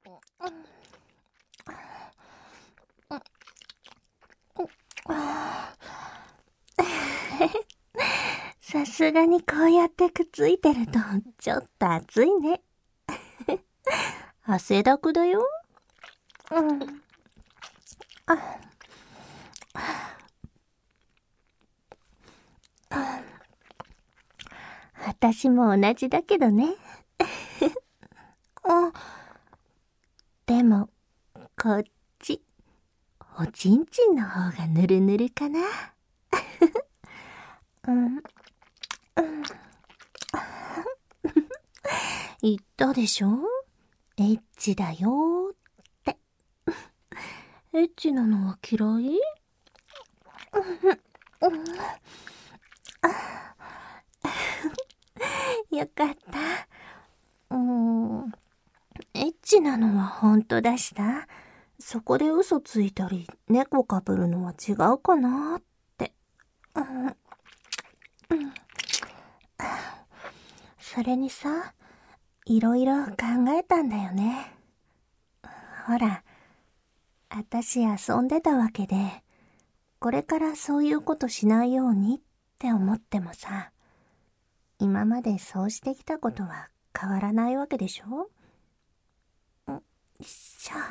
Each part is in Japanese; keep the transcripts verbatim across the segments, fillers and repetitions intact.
さすがにこうやってくっついてるとちょっと暑いね。汗だくだよ。うん。あ私も同じだけどね。あ、でもこっちおちんちんの方がぬるぬるかな。うん、うん、言ったでしょ、エッチだよって。エッチなのは嫌い？よかった。うーん、エッチなのは本当だしな。そこで嘘ついたり猫かぶるのは違うかなって。うん、うん、それにさ、いろいろ考えたんだよね。ほら、あたし遊んでたわけで、これからそういうことしないようにって思ってもさ、今までそうしてきたことは変わらないわけでしょ？ん、しょ。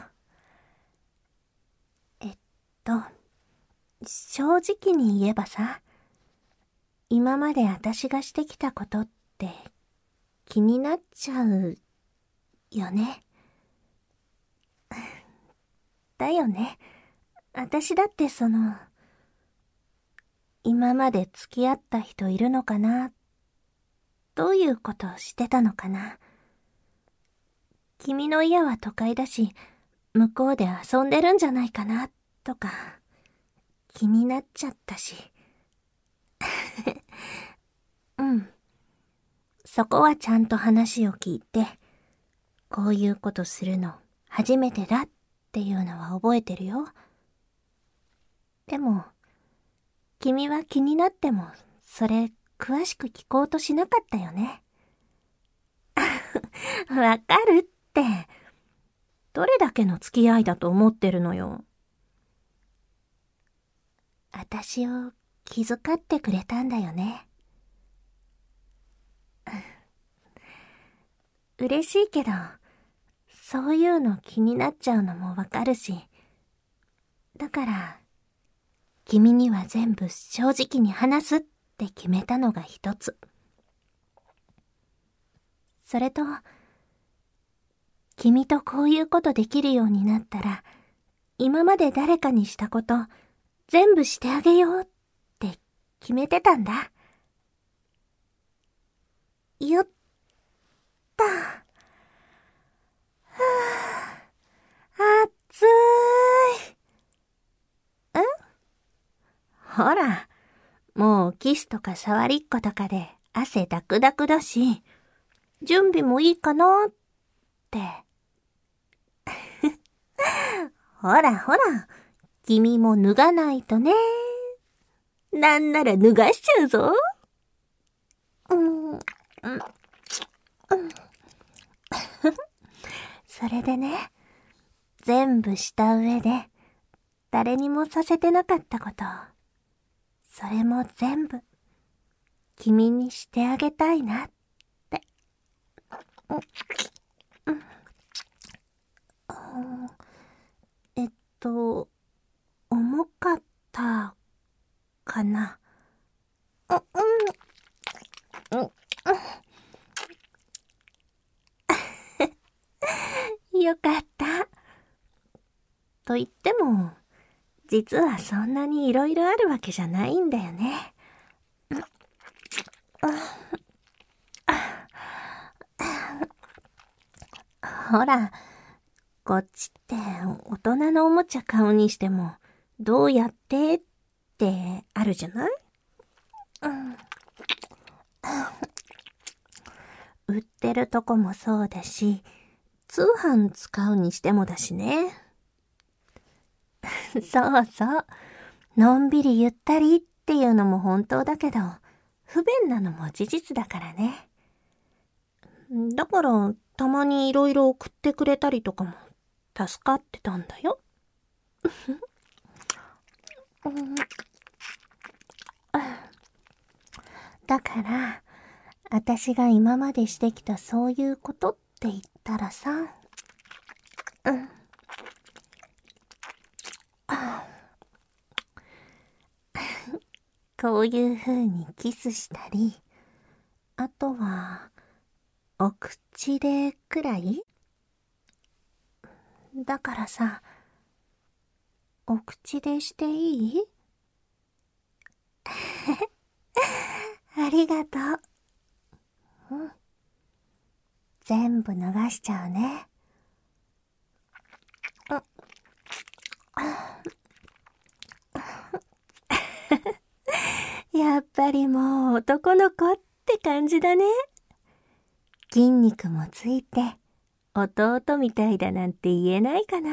えっと、正直に言えばさ、今まであたしがしてきたことって気になっちゃうよね。だよね。あたしだってその、今まで付き合った人いるのかな？どういうことをしてたのかな？君の家は都会だし、向こうで遊んでるんじゃないかなとか、気になっちゃったし。うん。そこはちゃんと話を聞いて、こういうことするの初めてだっていうのは覚えてるよ。でも、君は気になっても、それ詳しく聞こうとしなかったよね。わかるって。どれだけの付き合いだと思ってるのよ。あたしを気遣ってくれたんだよね。嬉しいけど、そういうの気になっちゃうのもわかるし、だから、君には全部正直に話すって決めたのが一つ。それと、君とこういうことできるようになったら、今まで誰かにしたこと、全部してあげようって決めてたんだ。よった。はぁ、暑い。ん？ほら、もうキスとか触りっことかで汗ダクダクだし、準備もいいかなって。ほらほら、君も脱がないとね。なんなら脱がしちゃうぞ。うん、うん、うん。それでね、全部した上で、誰にもさせてなかったこと、それも全部、君にしてあげたいなって。うん、うん、えっと、重かったかな。うん、うん、うん。よかった。と言っても、実はそんなにいろいろあるわけじゃないんだよね。ほら、こっちって大人のおもちゃ買うにしても、どうやってってあるじゃない？うん。売ってるとこもそうだし、通販使うにしてもだしね。そうそう。のんびりゆったりっていうのも本当だけど、不便なのも事実だからね。だからたまにいろいろ送ってくれたりとかも助かってたんだよ。だから、私が今までしてきたそういうことって言ったらさ、うん。こういう風にキスしたり、あとは、お口でくらい？だからさ、お口でしていい？ありがとう。うん。全部流しちゃうね。やっぱりもう男の子って感じだね。筋肉もついて弟みたいだなんて言えないかな。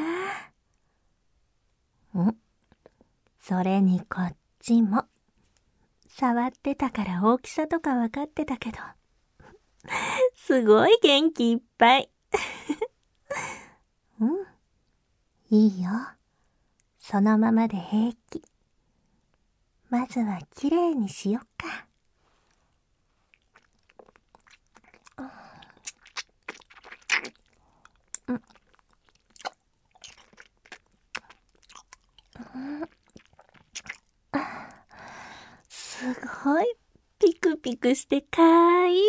ん？それにこっちも。触ってたから大きさとか分かってたけど、すごい元気いっぱい。うん。いいよ。そのままで平気。まずはきれいにしよっか。うん。すごいピクピクしてかわいい。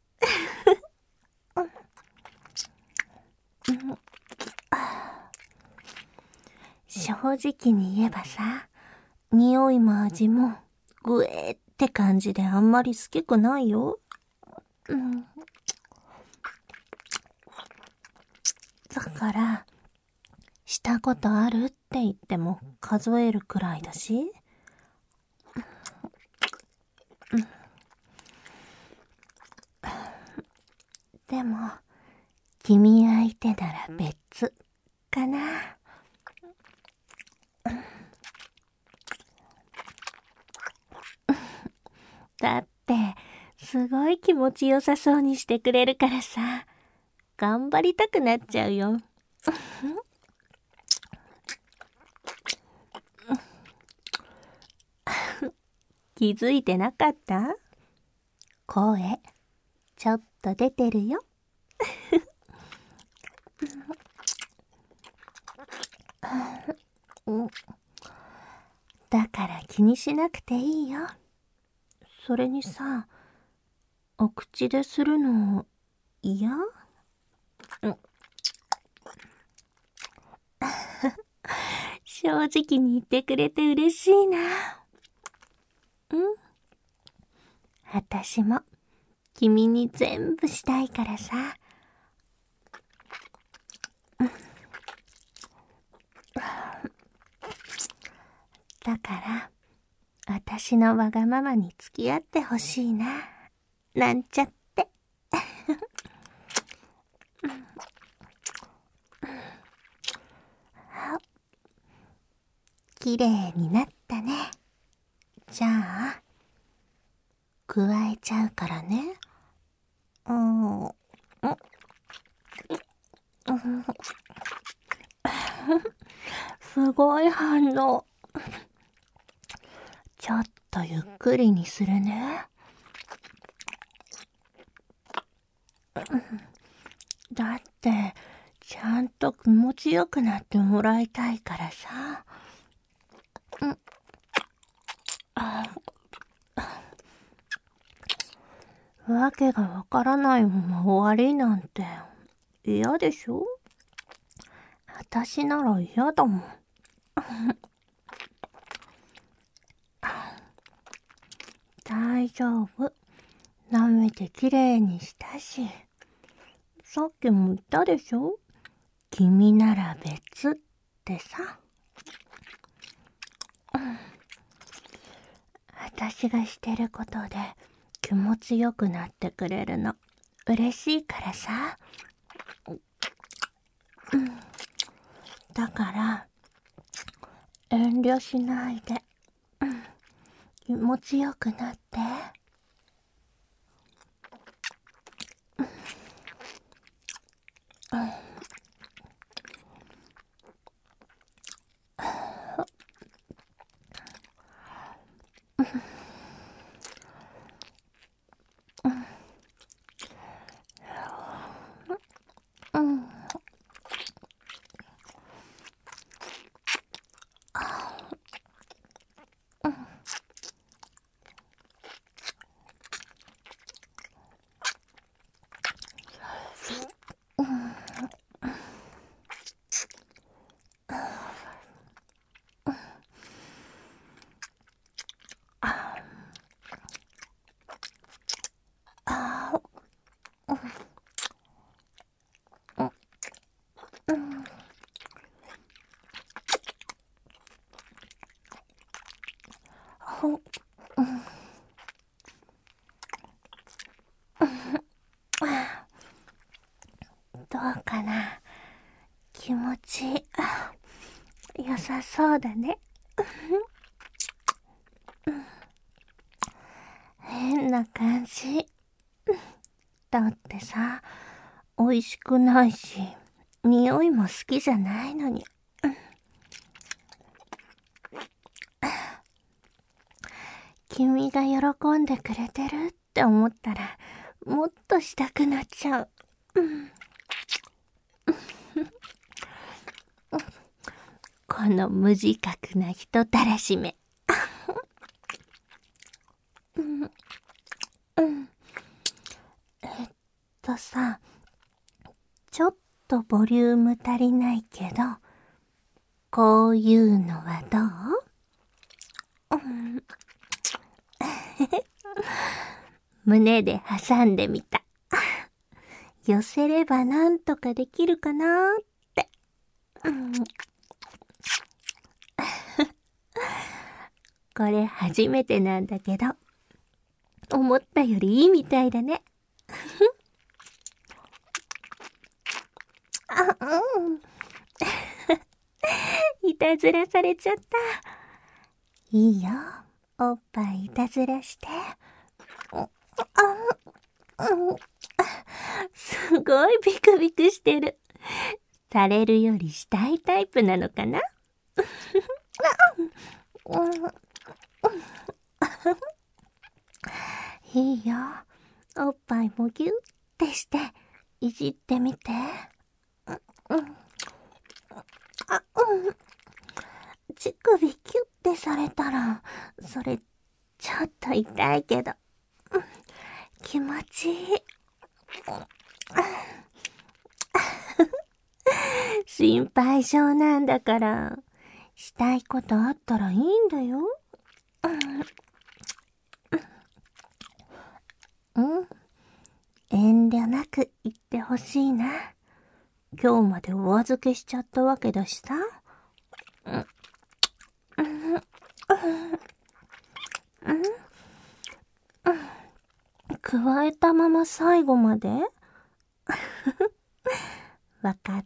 正直に言えばさ、匂いも味もグエーって感じであんまり好きくないよ。うん。だから、したことあるって言っても数えるくらいだし。うん。でも、君相手なら別かな。だって、すごい気持ちよさそうにしてくれるからさ、頑張りたくなっちゃうよ。気づいてなかった？声、ちょっと出てるよ。だから気にしなくていいよ。それにさ、お口でするの嫌？うん。正直に言ってくれて嬉しいな。うん。私も君に全部したいからさ。だから、私のわがままに付き合ってほしいな。なんちゃって。きれいになったね。じゃあ、加えちゃうからね。うん。うん。すごい反応。ちょっとゆっくりにするね。だって、ちゃんと気持ちよくなってもらいたいからさ。うん。わけがわからないまま終わりなんて嫌でしょ？私なら嫌だもん。大丈夫。舐めてきれいにしたし。さっきも言ったでしょ？君なら別ってさ。私がしてることで気持ちよくなってくれるの嬉しいからさ。うん。だから遠慮しないで、うん、気持ちよくなって。 どうかな。気持ち良さそうだね。変な感じ。だってさ、美味しくないし、匂いも好きじゃないのに。君が喜んでくれてるって思ったら、もっとしたくなっちゃう。この無自覚な人たらしめ。うんうん、えっとさ、ちょっとボリューム足りないけど、こういうのはどう？うん、胸で挟んでみた。寄せればなんとかできるかなーって。うん、これ初めてなんだけど、思ったよりいいみたいだね。あ、うん。いたずらされちゃった。いいよ。おっぱいいたずらして。あ、うん、すごいビクビクしてる。されるよりしたいタイプなのかな？いいよ。おっぱいもギュッてしていじってみて。うん、あ、うん。乳首キュッてされたら、それちょっと痛いけど、うん、気持ちいい。心配性なんだから、したいことあったらいいんだよ。うん、うん、遠慮なく言ってほしいな。今日までお預けしちゃったわけだしさ。うん、うん、うん、うん、加えたまま最後までわかった。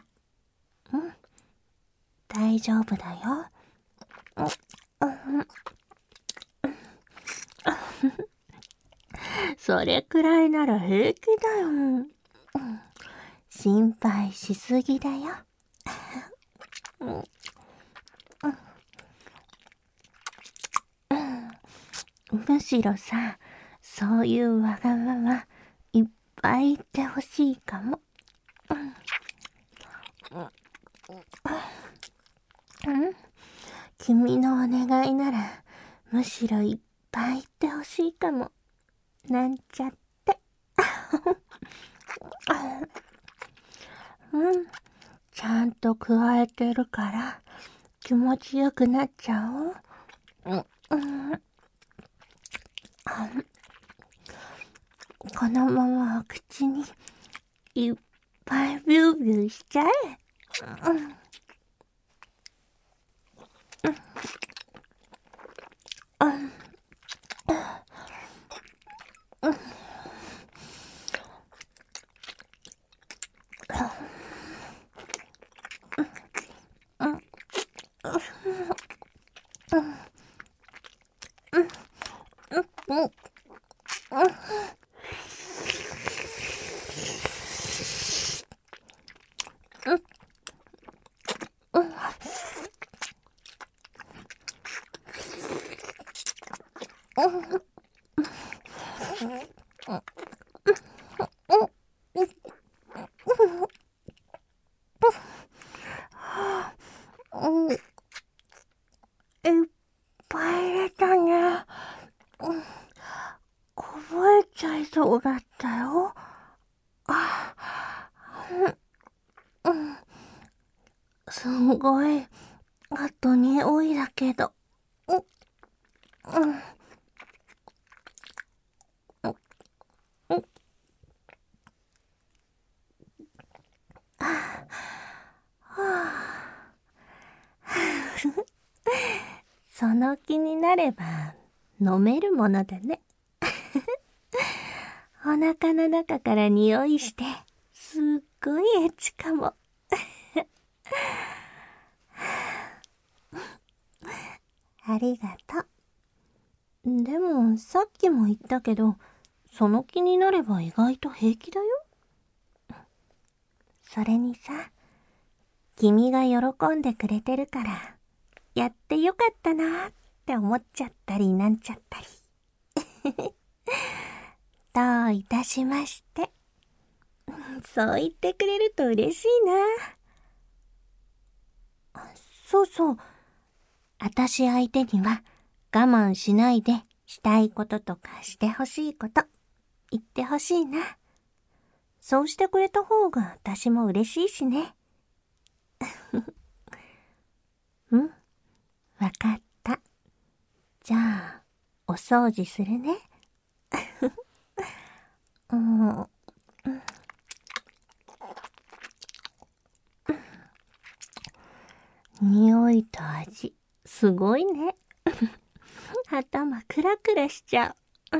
うん、大丈夫だよ。うん、それくらいなら平気だよ。うん、心配しすぎだよ。うんうん、むしろさ、そういうわがままいっぱい言ってほしいかも。うん、君のお願いならむしろいっぱい言ってほしいかも。なんちゃって。うん、ちゃんと加えてるから気持ちよくなっちゃう。うん、うん、このままお口にいっぱいビュービューしちゃえ。うん、うん、うん、うん、 いっぱい入れたね。こぼれちゃいそうだったよ。あ、うん、すごい、あと匂いだけど。うん、うん、うん、はあ、その気になれば飲めるものだね。お腹の中から匂いしてすっごいエッチかも。ありがとう。でもさっきも言ったけど、その気になれば意外と平気だよ。それにさ、君が喜んでくれてるからやってよかったなって思っちゃったりなんちゃったり。どういたしまして。そう言ってくれると嬉しいな。そうそう。あたし相手には我慢しないでしたいこととかしてほしいこと言ってほしいな。そうしてくれた方が私も嬉しいしね。うん、わかった。じゃあ、お掃除するね。うん、匂いと味、すごいね。頭クラクラしちゃう。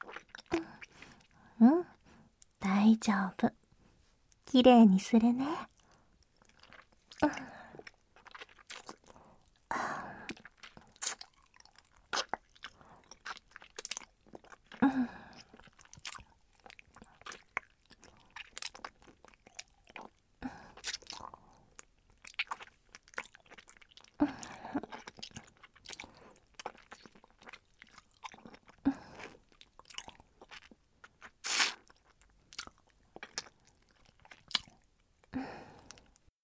うん、大丈夫。きれいにするね。